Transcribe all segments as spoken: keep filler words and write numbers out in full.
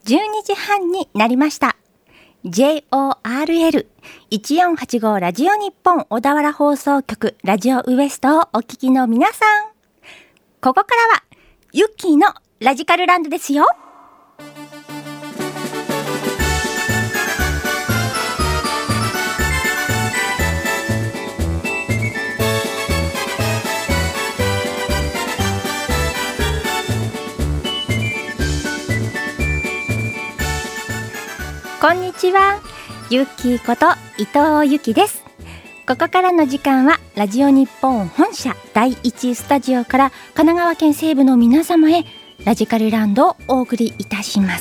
じゅうにじはんになりました。 ジェイオーアールエルいちよんはちご ラジオ日本小田原放送局ラジオウエストをお聞きの皆さん、ここからはユッキーのラジカルランドですよ。こんにちは、ゆっきーこと伊藤ゆきです。ここからの時間はラジオ日本本社だいいちスタジオから神奈川県西部の皆様へラジカルランドをお送りいたします。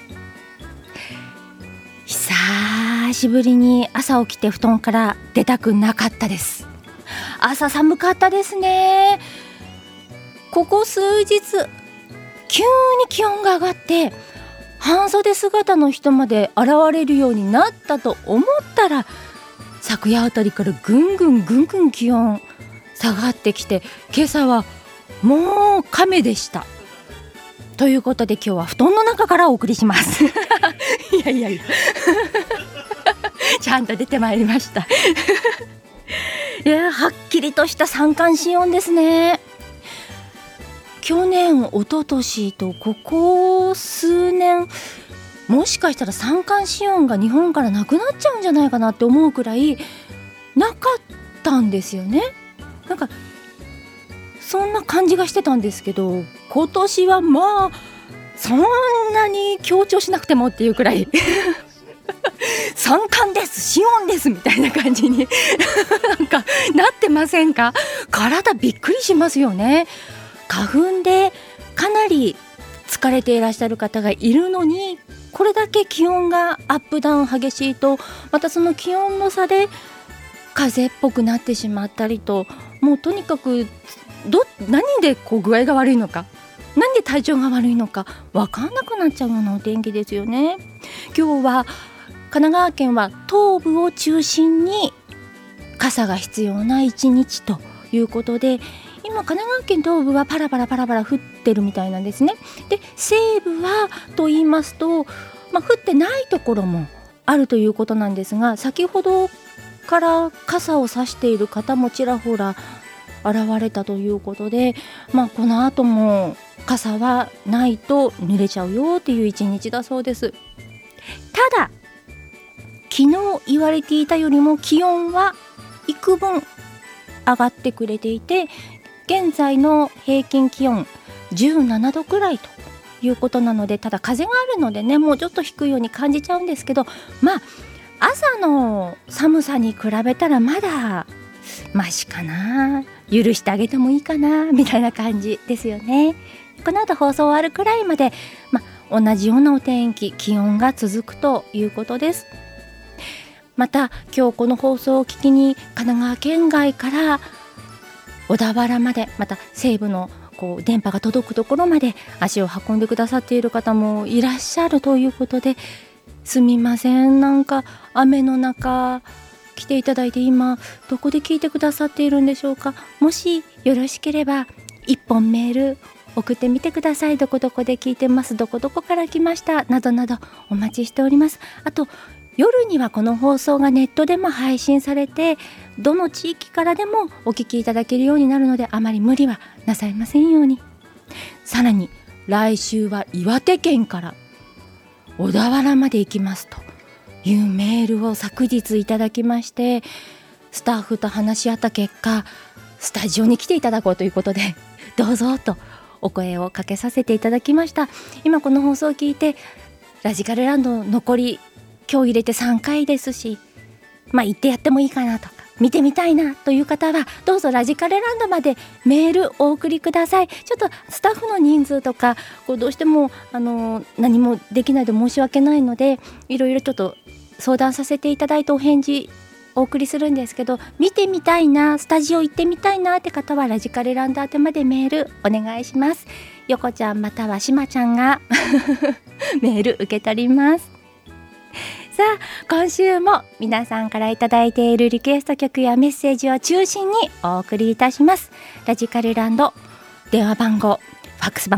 久しぶりに朝起きて布団から出たくなかったです。朝寒かったですね。ここ数日急に気温が上がって半袖姿の人まで現れるようになったと思ったら、昨夜あたりからぐんぐんぐんぐん気温下がってきて、今朝はもう亀でした。ということで今日は布団の中からお送りしますいやいやいやちゃんと出てまいりましたいや、はっきりとした三寒四温ですね。去年、一昨年とここ数年、もしかしたら三寒四温が日本からなくなっちゃうんじゃないかなって思うくらいなかったんですよね。なんかそんな感じがしてたんですけど、今年はまあそんなに強調しなくてもっていうくらい三寒です四温ですみたいな感じになんかなってませんか？体びっくりしますよね。花粉でかなり疲れていらっしゃる方がいるのに、これだけ気温がアップダウン激しいと、またその気温の差で風邪っぽくなってしまったりと、もうとにかくど何でこう具合が悪いのか、何で体調が悪いのか分かんなくなっちゃうようなお天気ですよね。今日は神奈川県は東部を中心に傘が必要な一日ということで、今神奈川県東部はパラパラパラパラ降ってるみたいなんですね。で、西部はと言いますと、まあ、降ってないところもあるということなんですが、先ほどから傘を差している方もちらほら現れたということで、まあ、この後も傘はないと濡れちゃうよっていう一日だそうです。ただ昨日言われていたよりも気温は幾分上がってくれていて、現在の平均気温じゅうななどくらいということなので、ただ風があるのでね、もうちょっと低いように感じちゃうんですけど、まあ朝の寒さに比べたらまだマシかな、許してあげてもいいかなみたいな感じですよね。この後放送終わるくらいまで、まあ、同じようなお天気、気温が続くということです。また今日この放送を聞きに神奈川県外から小田原まで、また西部のこう電波が届くところまで足を運んでくださっている方もいらっしゃるということで、すみません、なんか雨の中来ていただいて、今どこで聞いてくださっているんでしょうか。もしよろしければ一本メール送ってみてください。どこどこで聞いてます、どこどこから来ましたなどなどお待ちしております。あと夜にはこの放送がネットでも配信されて、どの地域からでもお聞きいただけるようになるので、あまり無理はなさいませんように。さらに来週は岩手県から小田原まで行きますというメールを昨日いただきまして、スタッフと話し合った結果、スタジオに来ていただこうということで、どうぞとお声をかけさせていただきました。今この放送を聞いて、ラジカルランド残り今日入れてさんかいですし、まあ行ってやってもいいかなとか、見てみたいなという方はどうぞラジカルランドまでメールお送りください。ちょっとスタッフの人数とかこうどうしてもあの何もできないで申し訳ないので、いろいろちょっと相談させていただいてお返事お送りするんですけど、見てみたいな、スタジオ行ってみたいなって方はラジカルランド宛てまでメールお願いします。よこちゃんまたはしまちゃんがメール受け取ります。さあ今週も皆さんからいただいているリクエスト曲やメッセージを中心にお送りいたします。ラジカルランド電話番号、ファックス番号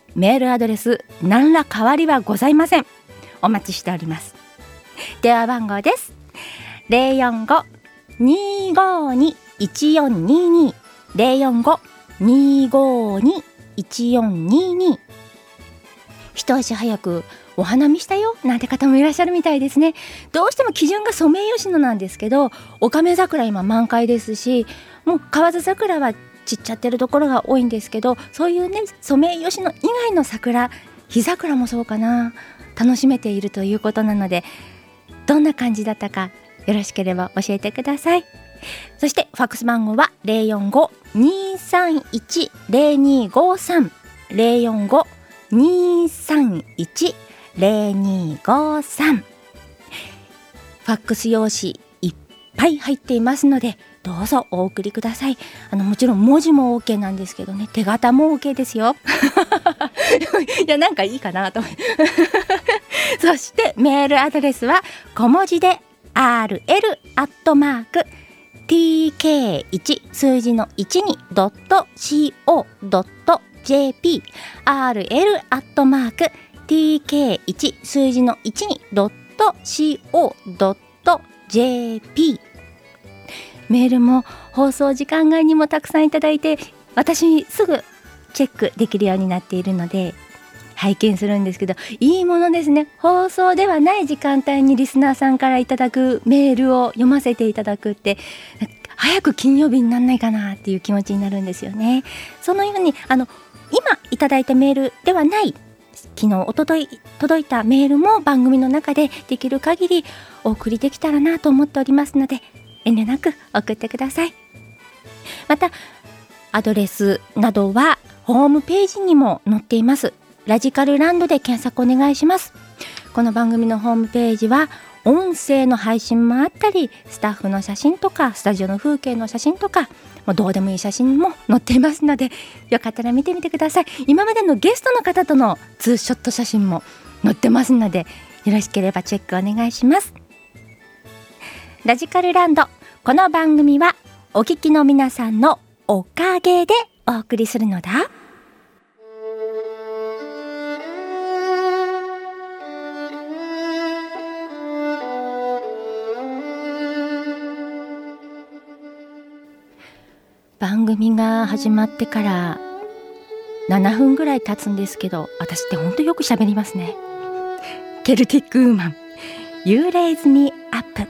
メールアドレス何ら変わりはございません。お待ちしております。電話番号です。 ゼロよんご にーごーに いちよんにーにー ゼロよんご にーごーに いちよんにーにー。一足早くお花見したよなんて方もいらっしゃるみたいですね。どうしても基準がソメイヨシノなんですけど、オカメ桜今満開ですし、もう河津桜は散っちゃってるところが多いんですけど、そういうねソメイヨシノ以外の桜、日桜もそうかな、楽しめているということなので、どんな感じだったかよろしければ教えてください。そしてファックス番号は ゼロよんご にーさんいち ゼロにーごさん ゼロよんご にーさんいち ゼロにーごさん。ファックス用紙いっぱい入っていますので、どうぞお送りください。あのもちろん文字も OK なんですけどね、手形も OK ですよいやなんかいいかなとそしてメールアドレスは小文字で アールエル アットマーク ティーケーワン 数字のいちに ドット シーオー ドット ジェーピー アールエル アットマーク ティーケーワン 数字のいちに ドット シーオー ドット ジェーピー。 メールも放送時間外にもたくさんいただいて、私すぐチェックできるようになっているので拝見するんですけど、いいものですね。放送ではない時間帯にリスナーさんからいただくメールを読ませていただくって、早く金曜日にならないかなっていう気持ちになるんですよね。そのようにあの今いただいたメールではない、昨日おととい届いたメールも番組の中でできる限りお送りできたらなと思っておりますので、遠慮なく送ってください。またアドレスなどはホームページにも載っています。ラジカルランドで検索お願いします。この番組のホームページは音声の配信もあったり、スタッフの写真とかスタジオの風景の写真とか、もうどうでもいい写真も載っていますので、よかったら見てみてください。今までのゲストの方とのツーショット写真も載ってますので、よろしければチェックお願いします。ラジカルランド、この番組はお聞きの皆さんのおかげでお送りするのだ。番組が始まってからななふんぐらい経つんですけど、私ってほんとよく喋りますね。ケルティックウーマン You Raise Me Up。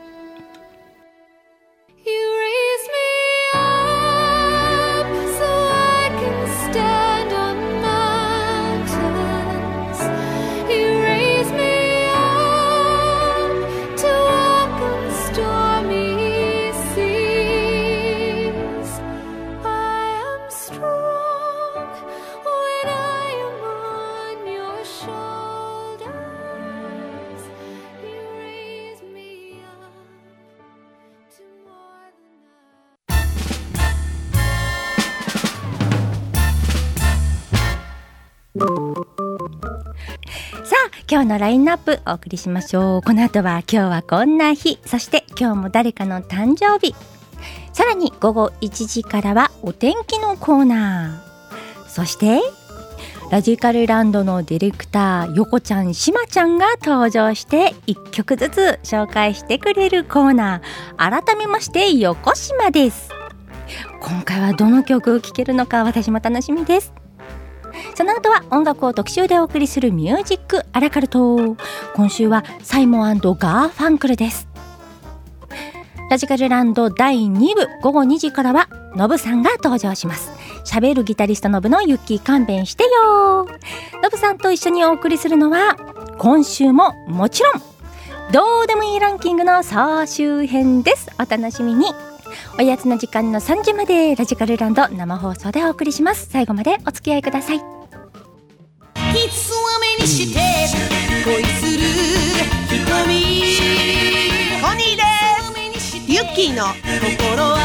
さあ今日のラインナップお送りしましょう。この後は今日はこんな日、そして今日も誰かの誕生日、さらに午後いちじからはお天気のコーナー、そしてラジカルランドのディレクター横ちゃんしまちゃんが登場していっきょくずつ紹介してくれるコーナー、改めまして横島です。今回はどの曲聴けるのか私も楽しみです。その後は音楽を特集でお送りするミュージックアラカルト。今週はサイモン&ガーファンクルです。ラジカルランドだいに部午後にじからはノブさんが登場します。喋るギタリストノブのユッキー勘弁してよ。ノブさんと一緒にお送りするのは今週ももちろんどうでもいいランキングの総集編です。お楽しみに。おやつの時間のさんじまでラジカルランド生放送でお送りします。最後までお付き合いください。 いつは目にして恋する瞳、コニーです。ユッキーの心は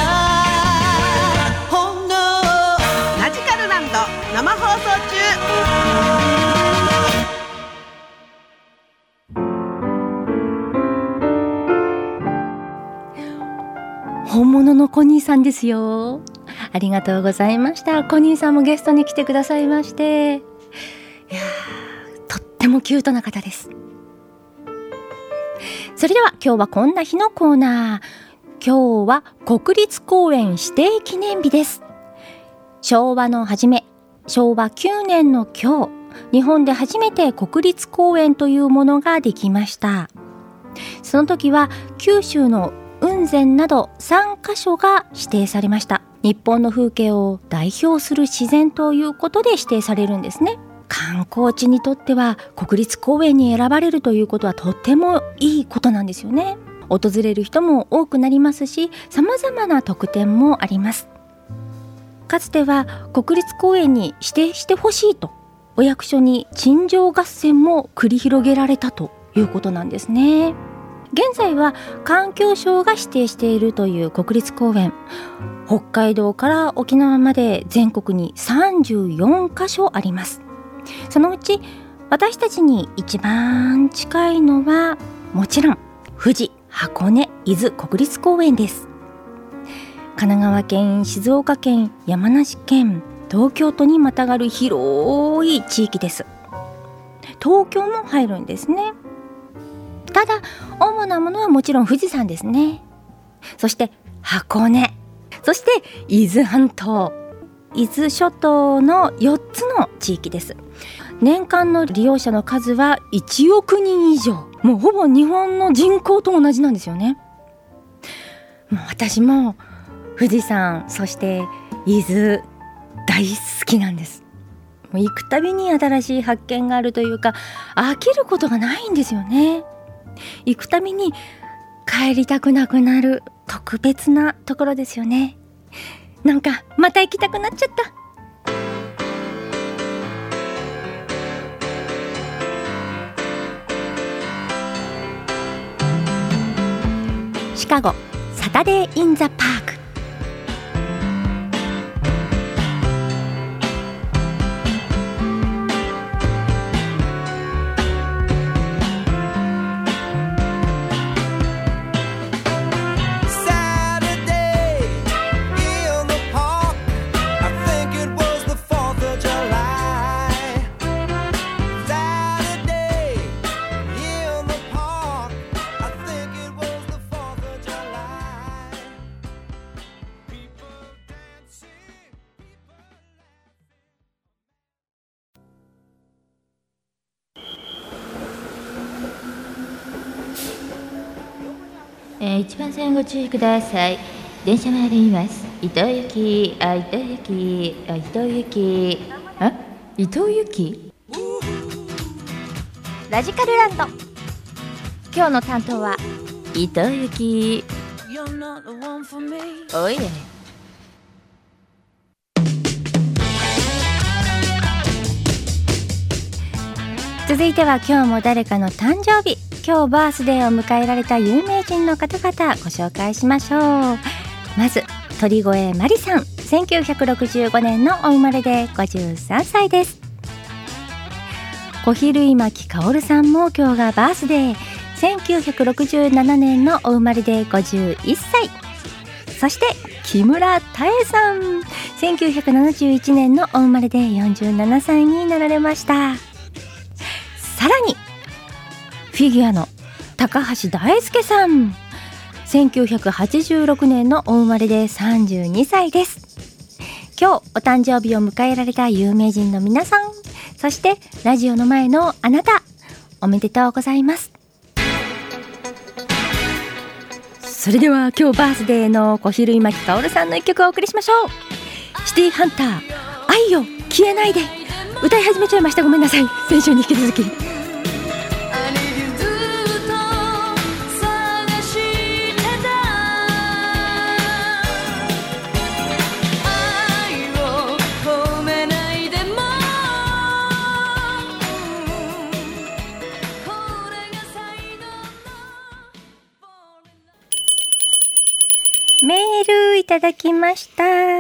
本能。ラジカルランド生放送中。 本物のコニーさんですよ。ありがとうございました。コニーさんもゲストに来てくださいまして、 もキュートな方です。それでは今日はこんな日のコーナー。今日は国立公園指定記念日です。昭和の初め、しょうわきゅうねんの今日、日本で初めて国立公園というものができました。その時は九州の雲仙などさんカ所が指定されました。日本の風景を代表する自然ということで指定されるんですね。観光地にとっては国立公園に選ばれるということはとってもいいことなんですよね。訪れる人も多くなりますし、様々な特典もあります。かつては国立公園に指定してほしいとお役所に陳情合戦も繰り広げられたということなんですね。現在は環境省が指定しているという国立公園、北海道から沖縄まで全国にさんじゅうよんカ所あります。そのうち私たちに一番近いのはもちろん富士、箱根、伊豆国立公園です。神奈川県、静岡県、山梨県、東京都にまたがる広い地域です。東京も入るんですね。ただ主なものはもちろん富士山ですね。そして箱根、そして伊豆半島、伊豆諸島のよっつの地域です。年間の利用者の数はいちおくにん以上、もうほぼ日本の人口と同じなんですよね。もう私も富士山、そして伊豆大好きなんです。もう行くたびに新しい発見があるというか、飽きることがないんですよね。行くたびに帰りたくなくなる特別なところですよね。なんかまた行きたくなっちゃった。シカゴサタデーインザパーク。 えー、一番線ご注意ください。電車参ります。伊藤行き、あ、伊藤行き、あ、伊藤行き、あ、伊藤行き。 ラジカルランド。今日の担当は伊藤行き。おいえ。 続いては今日も誰かの誕生日、今日バースデーを迎えられた有名人の方々ご紹介しましょう。まず鳥越まりさん、せんきゅうひゃくろくじゅうごねんのお生まれでごじゅうさんさいです。小比類巻薫さんも今日がバースデー、せんきゅうひゃくろくじゅうななねんのお生まれでごじゅういっさい。そして木村多江さん、せんきゅうひゃくななじゅういちねんのお生まれでよんじゅうななさいになられました。さらにフィギュアの高橋大輔さん、せんきゅうひゃくはちじゅうろくねんのお生まれでさんじゅうにさいです。今日お誕生日を迎えられた有名人の皆さん、そしてラジオの前のあなた、おめでとうございます。それでは今日バースデーの小比類巻薫さんの一曲をお送りしましょう。シティハンター、愛よ消えないで。歌い始めちゃいました、ごめんなさい。先週に引き続きメールいただきました。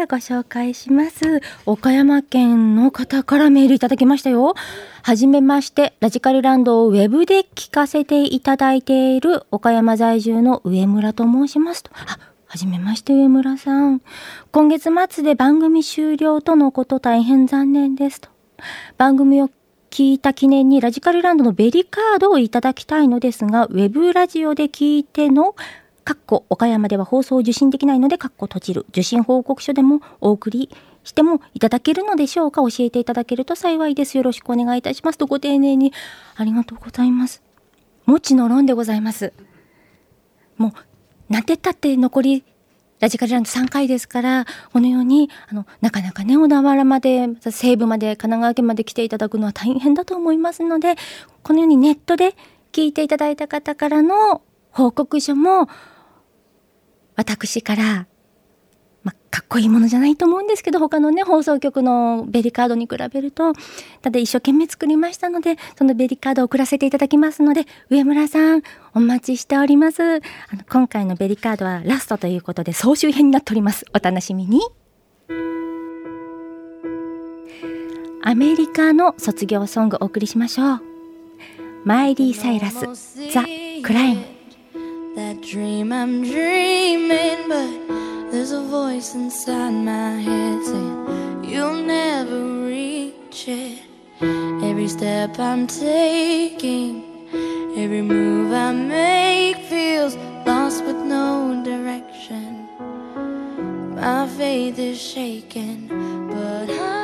ご紹介します。岡山県の方からメールいただきましたよ。はじめまして、ラジカルランドをウェブで聞かせていただいている岡山在住の上村と申しますと。あ、はじめまして上村さん。今月末で番組終了とのこと、大変残念ですと。番組を聞いた記念にラジカルランドのベリカードをいただきたいのですが、ウェブラジオで聞いてのかっこ岡山では放送を受信できないのでかっこ閉じる受信報告書でもお送りしてもいただけるのでしょうか。教えていただけると幸いです。よろしくお願いいたしますと、ご丁寧にありがとうございます。もちのろんでございます。もうなんてったって残りラジカルランドさんかいですから、このようにあのなかなかね、小田原まで西部まで神奈川県まで来ていただくのは大変だと思いますので、このようにネットで聞いていただいた方からの報告書も私から、まあ、かっこいいものじゃないと思うんですけど、他のね放送局のベリカードに比べると、ただ一生懸命作りましたので、そのベリカードを送らせていただきますので、上村さんお待ちしております。あの今回のベリカードはラストということで総集編になっております。お楽しみに。アメリカの卒業ソングをお送りしましょう。マイリー・サイラス、ザ・クライム。 That dream I'm dreaming, but there's a voice inside my head saying you'll never reach it. Every step I'm taking, every move I make feels lost with no direction. My faith is shaken, but I